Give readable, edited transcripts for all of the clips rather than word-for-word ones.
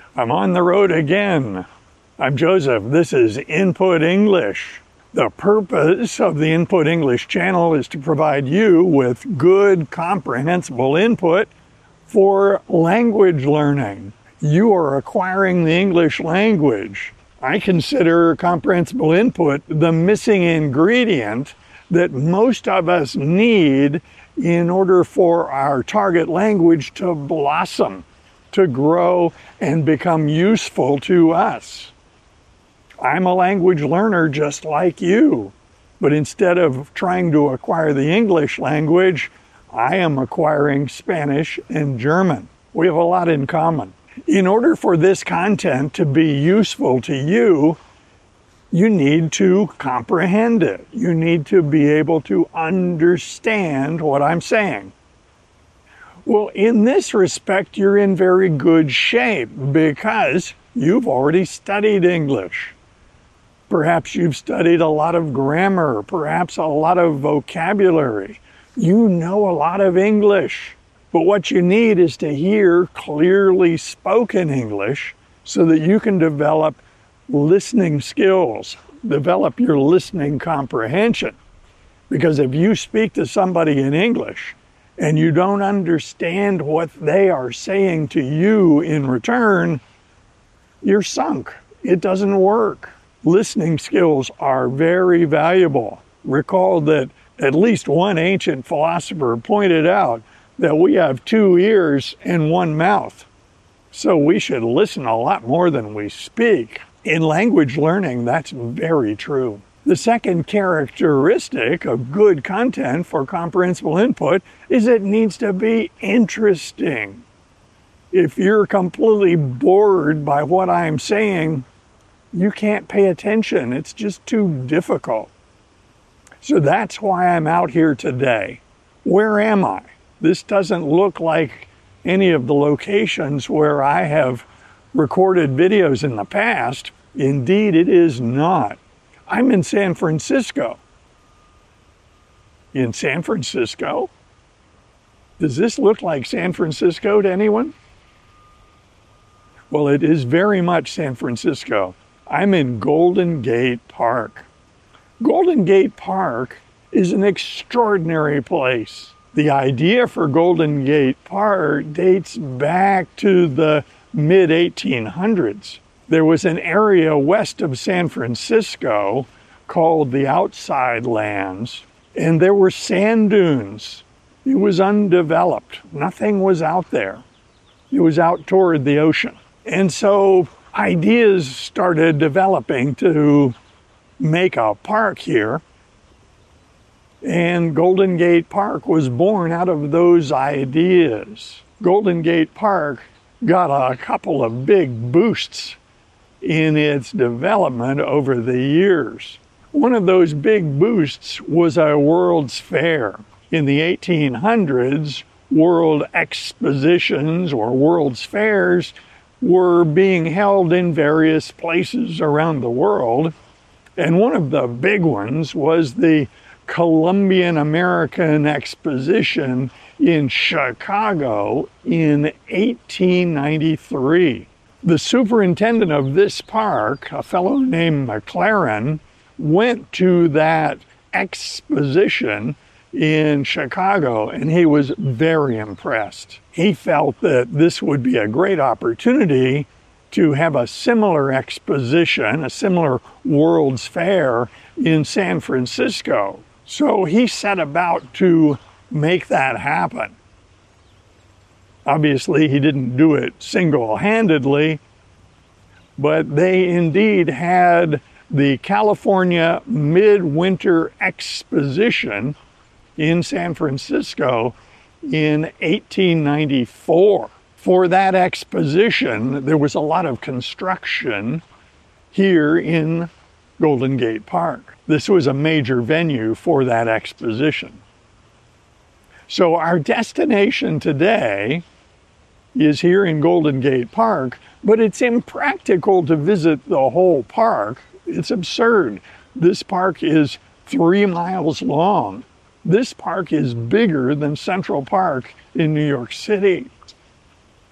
I'm on the road again. I'm Joseph. This is Input English. The purpose of the Input English channel is to provide you with good, comprehensible input for language learning. You are acquiring the English language. I consider comprehensible input the missing ingredient that most of us need in order for our target language to blossom, to grow, and become useful to us. I'm a language learner just like you, but instead of trying to acquire the English language, I am acquiring Spanish and German. We have a lot in common. In order for this content to be useful to you, you need to comprehend it. You need to be able to understand what I'm saying. Well, in this respect, you're in very good shape because you've already studied English. Perhaps you've studied a lot of grammar, perhaps a lot of vocabulary. You know a lot of English. But what you need is to hear clearly spoken English so that you can develop listening skills, develop your listening comprehension. Because if you speak to somebody in English and you don't understand what they are saying to you in return, you're sunk. It doesn't work. Listening skills are very valuable. Recall that at least one ancient philosopher pointed out that we have 2 ears and 1 mouth. So we should listen a lot more than we speak. In language learning, that's very true. The second characteristic of good content for comprehensible input is it needs to be interesting. If you're completely bored by what I'm saying, you can't pay attention. It's just too difficult. So that's why I'm out here today. Where am I? This doesn't look like any of the locations where I have recorded videos in the past. Indeed, it is not. I'm in San Francisco. In San Francisco? Does this look like San Francisco to anyone? Well, it is very much San Francisco. I'm in Golden Gate Park. Golden Gate Park is an extraordinary place. The idea for Golden Gate Park dates back to the mid-1800s. There was an area west of San Francisco called the Outside Lands, and there were sand dunes. It was undeveloped. Nothing was out there. It was out toward the ocean. And so ideas started developing to make a park here, and Golden Gate Park was born out of those ideas. Golden Gate Park got a couple of big boosts in its development over the years. One of those big boosts was a World's Fair. In the 1800s, world expositions or World's Fairs were being held in various places around the world. And one of the big ones was the Columbian American Exposition in Chicago in 1893. The superintendent of this park, a fellow named McLaren, went to that exposition in Chicago, and he was very impressed. He felt that this would be a great opportunity to have a similar exposition, a similar World's Fair in San Francisco. So he set about to make that happen. Obviously, he didn't do it single-handedly, but they indeed had the California Midwinter Exposition in San Francisco in 1894. For that exposition, there was a lot of construction here in Golden Gate Park. This was a major venue for that exposition. So our destination today is here in Golden Gate Park, but it's impractical to visit the whole park. It's absurd. This park is 3 miles long. This park is bigger than Central Park in New York City.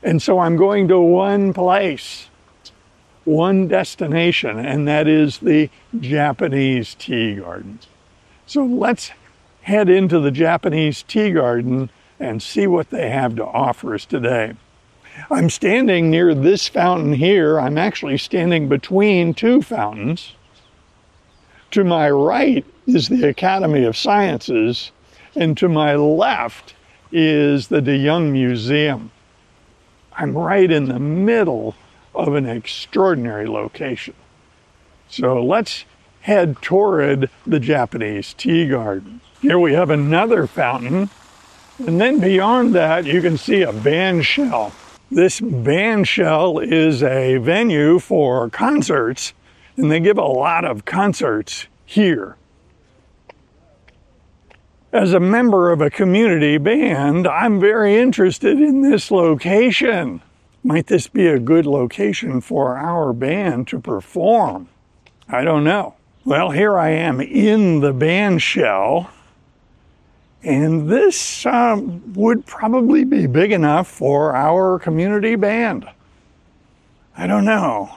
And so I'm going to one place, one destination, and that is the Japanese tea garden. So let's head into the Japanese tea garden and see what they have to offer us today. I'm standing near this fountain here. I'm actually standing between two fountains. To my right is the Academy of Sciences, and to my left is the De Young Museum. I'm right in the middle of an extraordinary location. So let's head toward the Japanese tea garden. Here we have another fountain, and then beyond that you can see a band shell. This band shell is a venue for concerts, and they give a lot of concerts here. As a member of a community band, I'm very interested in this location. Might this be a good location for our band to perform? I don't know. Well, here I am in the band shell, and this would probably be big enough for our community band. I don't know.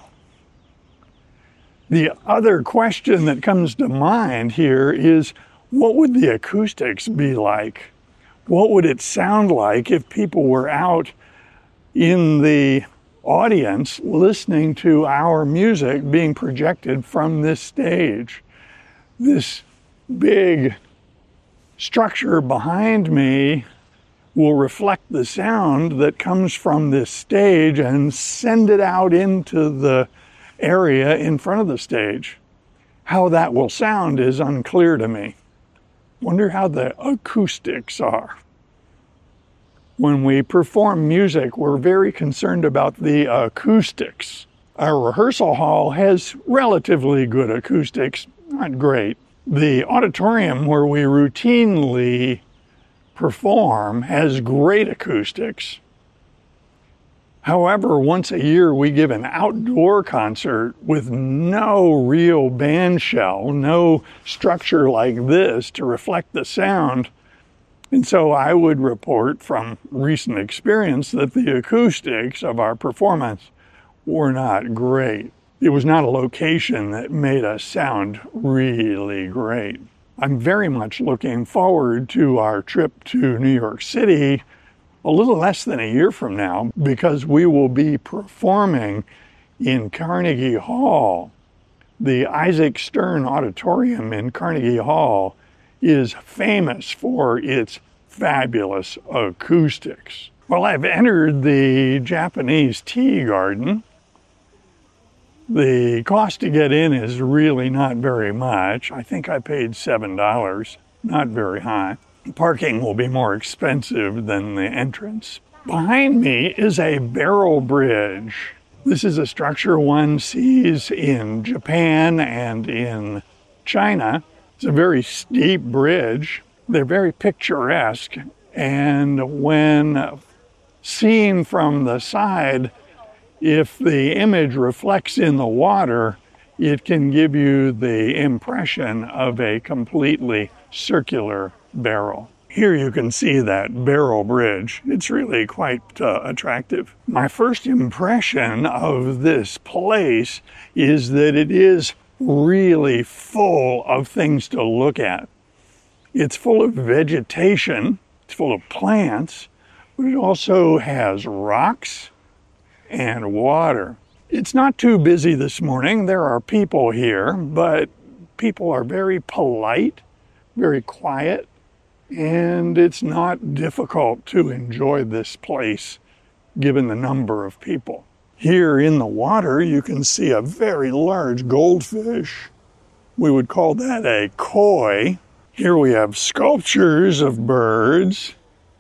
The other question that comes to mind here is, what would the acoustics be like? What would it sound like if people were out in the audience listening to our music being projected from this stage? This big structure behind me will reflect the sound that comes from this stage and send it out into the area in front of the stage. How that will sound is unclear to me. Wonder how the acoustics are. When we perform music, we're very concerned about the acoustics. Our rehearsal hall has relatively good acoustics, not great. The auditorium where we routinely perform has great acoustics. However, once a year we give an outdoor concert with no real band shell, no structure like this to reflect the sound. And so I would report from recent experience that the acoustics of our performance were not great. It was not a location that made us sound really great. I'm very much looking forward to our trip to New York City a little less than a year from now, because we will be performing in Carnegie Hall. The Isaac Stern Auditorium in Carnegie Hall is famous for its fabulous acoustics. Well, I've entered the Japanese tea garden. The cost to get in is really not very much. I think I paid $7, not very high. Parking will be more expensive than the entrance. Behind me is a barrel bridge. This is a structure one sees in Japan and in China. It's a very steep bridge. They're very picturesque, and when seen from the side, if the image reflects in the water, it can give you the impression of a completely circular barrel. Here you can see that barrel bridge. It's really quite attractive. My first impression of this place is that it is really full of things to look at. It's full of vegetation, it's full of plants, but it also has rocks and water. It's not too busy this morning. There are people here, but people are very polite, very quiet, and it's not difficult to enjoy this place given the number of people. Here in the water, you can see a very large goldfish. We would call that a koi. Here we have sculptures of birds.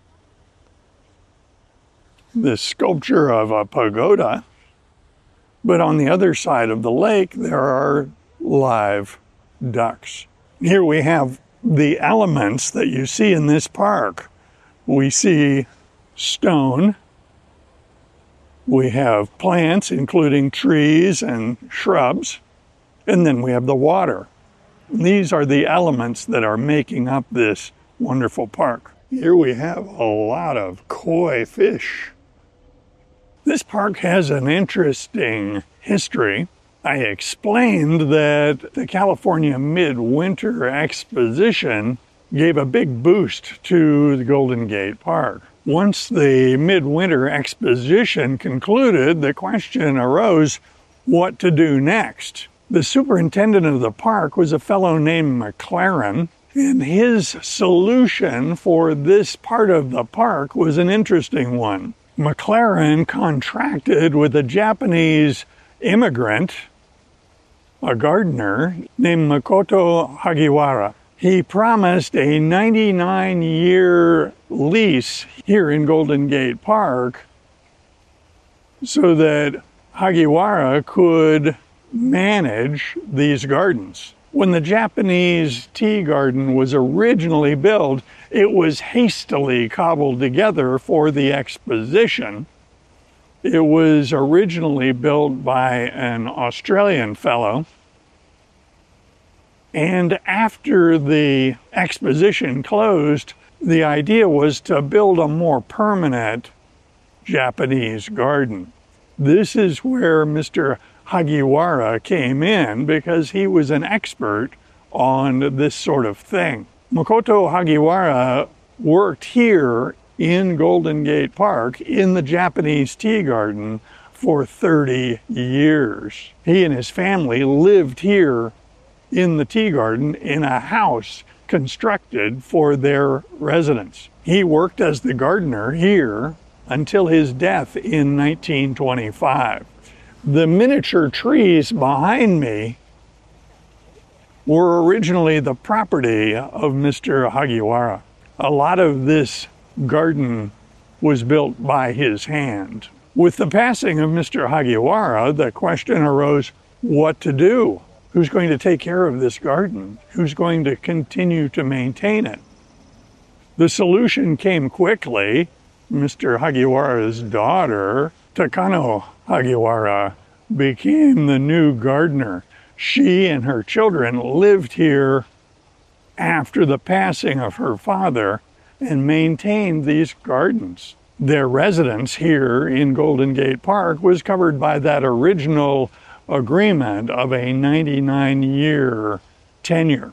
This sculpture of a pagoda. But on the other side of the lake, there are live ducks. Here we have the elements that you see in this park. We see stone. We have plants, including trees and shrubs. And then we have the water. These are the elements that are making up this wonderful park. Here we have a lot of koi fish. This park has an interesting history. I explained that the California Midwinter Exposition gave a big boost to the Golden Gate Park. Once the Midwinter Exposition concluded, the question arose what to do next. The superintendent of the park was a fellow named McLaren, and his solution for this part of the park was an interesting one. McLaren contracted with a Japanese immigrant, a gardener named Makoto Hagiwara. He promised a 99-year lease here in Golden Gate Park so that Hagiwara could manage these gardens. When the Japanese tea garden was originally built, it was hastily cobbled together for the exposition. It was originally built by an Australian fellow. And after the exposition closed, the idea was to build a more permanent Japanese garden. This is where Mr. Hagiwara came in because he was an expert on this sort of thing. Makoto Hagiwara worked here in Golden Gate Park in the Japanese tea garden for 30 years. He and his family lived here in the tea garden in a house constructed for their residence. He worked as the gardener here until his death in 1925. The miniature trees behind me were originally the property of Mr. Hagiwara. A lot of this garden was built by his hand. With the passing of Mr. Hagiwara, the question arose what to do. Who's going to take care of this garden? Who's going to continue to maintain it? The solution came quickly. Mr. Hagiwara's daughter, Takano Hagiwara, became the new gardener. She and her children lived here after the passing of her father and maintained these gardens. Their residence here in Golden Gate Park was covered by that original agreement of a 99-year tenure.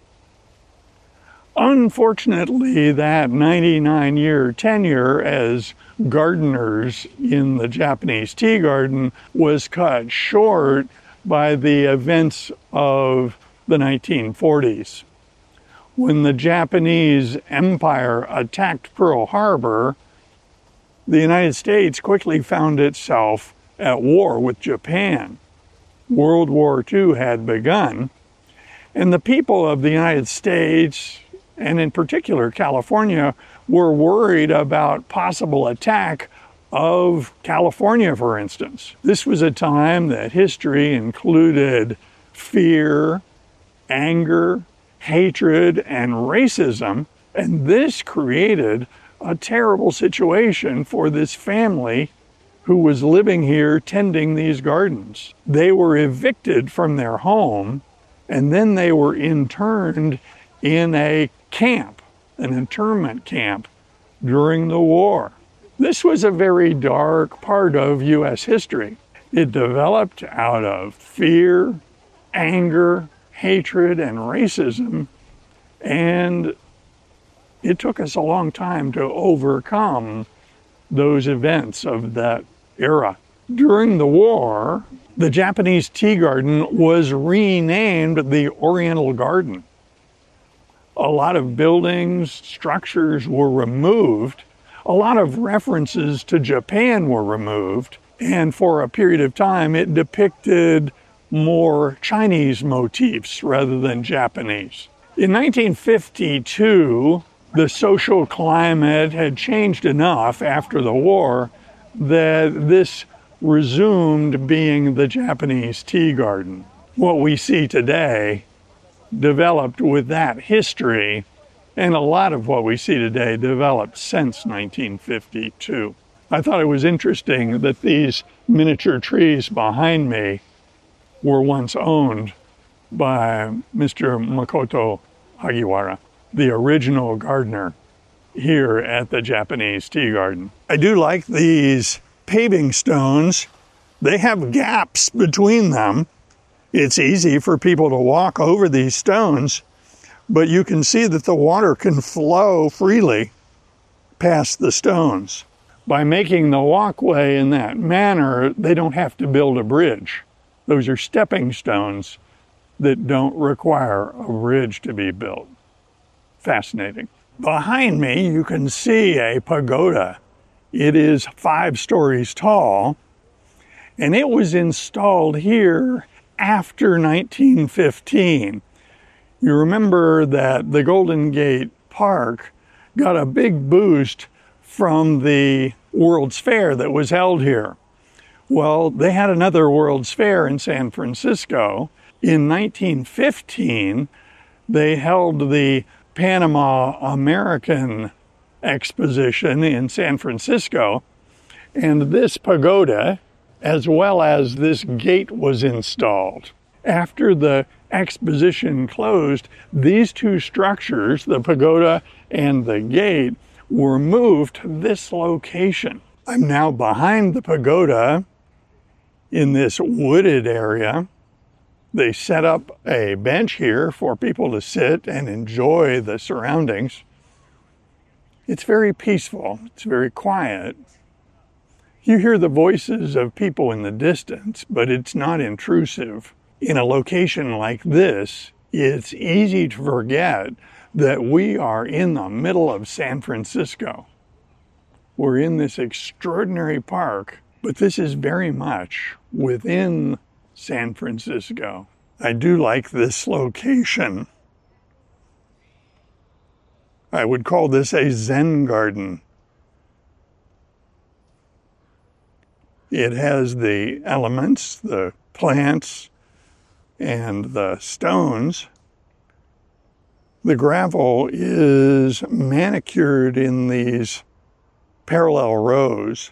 Unfortunately, that 99-year tenure as gardeners in the Japanese tea garden was cut short by the events of the 1940s. When the Japanese Empire attacked Pearl Harbor, the United States quickly found itself at war with Japan. World War II had begun, and the people of the United States, and in particular California, were worried about possible attack of California, for instance. This was a time that history included fear, anger, hatred, and racism, and this created a terrible situation for this family who was living here tending these gardens. They were evicted from their home, and then they were interned in a camp, an internment camp, during the war. This was a very dark part of U.S. history. It developed out of fear, anger, hatred, and racism, and it took us a long time to overcome those events of that era. During the war, the Japanese tea garden was renamed the Oriental Garden. A lot of buildings, structures were removed. A lot of references to Japan were removed. And for a period of time, it depicted more Chinese motifs rather than Japanese. In 1952, the social climate had changed enough after the war that this resumed being the Japanese tea garden. What we see today developed with that history, and a lot of what we see today developed since 1952. I thought it was interesting that these miniature trees behind me were once owned by Mr. Makoto Hagiwara, the original gardener here at the Japanese tea garden. I do like these paving stones. They have gaps between them. It's easy for people to walk over these stones, but you can see that the water can flow freely past the stones. By making the walkway in that manner, they don't have to build a bridge. Those are stepping stones that don't require a bridge to be built. Fascinating. Behind me, you can see a pagoda. It is 5 stories tall, and it was installed here after 1915. You remember that the Golden Gate Park got a big boost from the World's Fair that was held here. Well, they had another World's Fair in San Francisco. In 1915, they held the Panama American Exposition in San Francisco, and this pagoda, as well as this gate, was installed. After the exposition closed, these 2 structures, the pagoda and the gate, were moved to this location. I'm now behind the pagoda in this wooded area. They set up a bench here for people to sit and enjoy the surroundings. It's very peaceful. It's very quiet. You hear the voices of people in the distance, but it's not intrusive. In a location like this, it's easy to forget that we are in the middle of San Francisco. We're in this extraordinary park, but this is very much within San Francisco. I do like this location. I would call this a Zen garden. It has the elements, the plants, and the stones. The gravel is manicured in these parallel rows.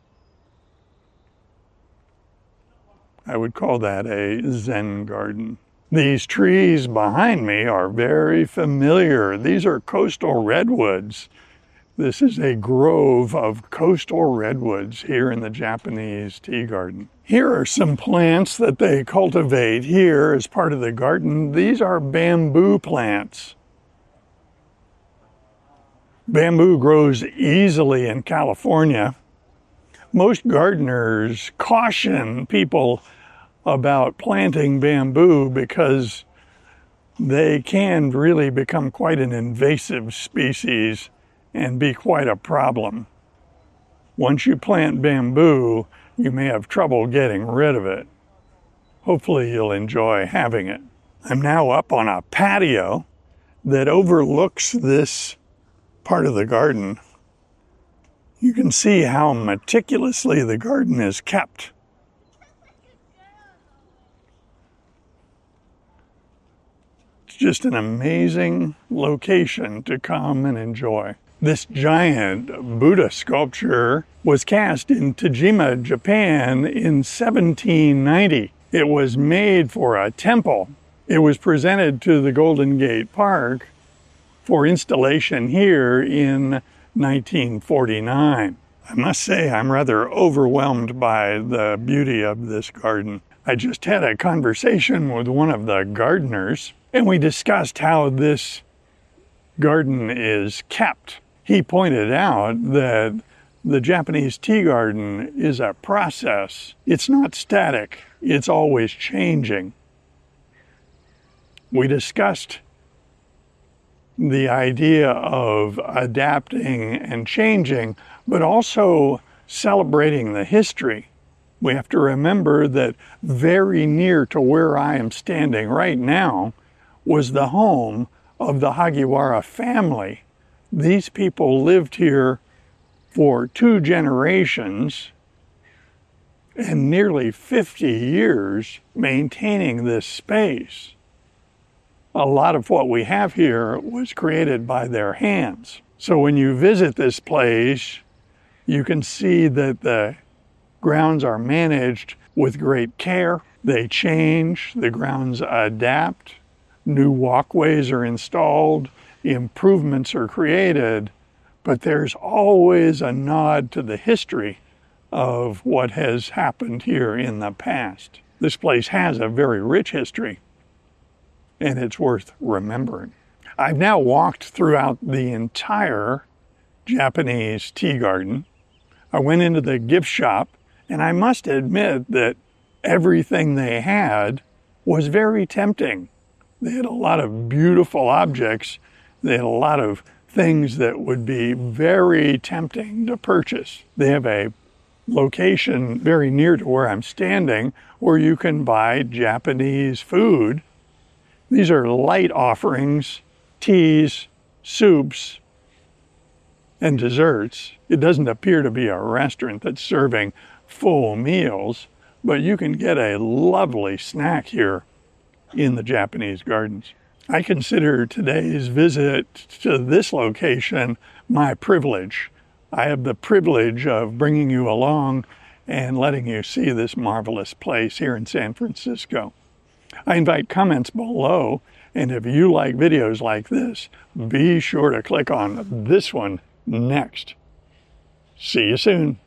I would call that a Zen garden. These trees behind me are very familiar. These are coastal redwoods. This is a grove of coastal redwoods here in the Japanese tea garden. Here are some plants that they cultivate here as part of the garden. These are bamboo plants. Bamboo grows easily in California. Most gardeners caution people about planting bamboo because they can really become quite an invasive species and be quite a problem. Once you plant bamboo, you may have trouble getting rid of it. Hopefully you'll enjoy having it. I'm now up on a patio that overlooks this part of the garden. You can see how meticulously the garden is kept. It's just an amazing location to come and enjoy. This giant Buddha sculpture was cast in Tajima, Japan in 1790. It was made for a temple. It was presented to the Golden Gate Park for installation here in 1949. I must say I'm rather overwhelmed by the beauty of this garden. I just had a conversation with one of the gardeners, and we discussed how this garden is kept. He pointed out that the Japanese tea garden is a process. It's not static. It's always changing. We discussed the idea of adapting and changing, but also celebrating the history. We have to remember that very near to where I am standing right now was the home of the Hagiwara family. These people lived here for 2 generations and nearly 50 years maintaining this space. A lot of what we have here was created by their hands. So when you visit this place, you can see that the grounds are managed with great care. They change, the grounds adapt, new walkways are installed, improvements are created, but there's always a nod to the history of what has happened here in the past. This place has a very rich history, and it's worth remembering. I've now walked throughout the entire Japanese tea garden. I went into the gift shop, and I must admit that everything they had was very tempting. They had a lot of beautiful objects. They had a lot of things that would be very tempting to purchase. They have a location very near to where I'm standing where you can buy Japanese food. These are light offerings, teas, soups, and desserts. It doesn't appear to be a restaurant that's serving full meals, but you can get a lovely snack here in the Japanese gardens. I consider today's visit to this location my privilege. I have the privilege of bringing you along and letting you see this marvelous place here in San Francisco. I invite comments below, and if you like videos like this, be sure to click on this one next. See you soon.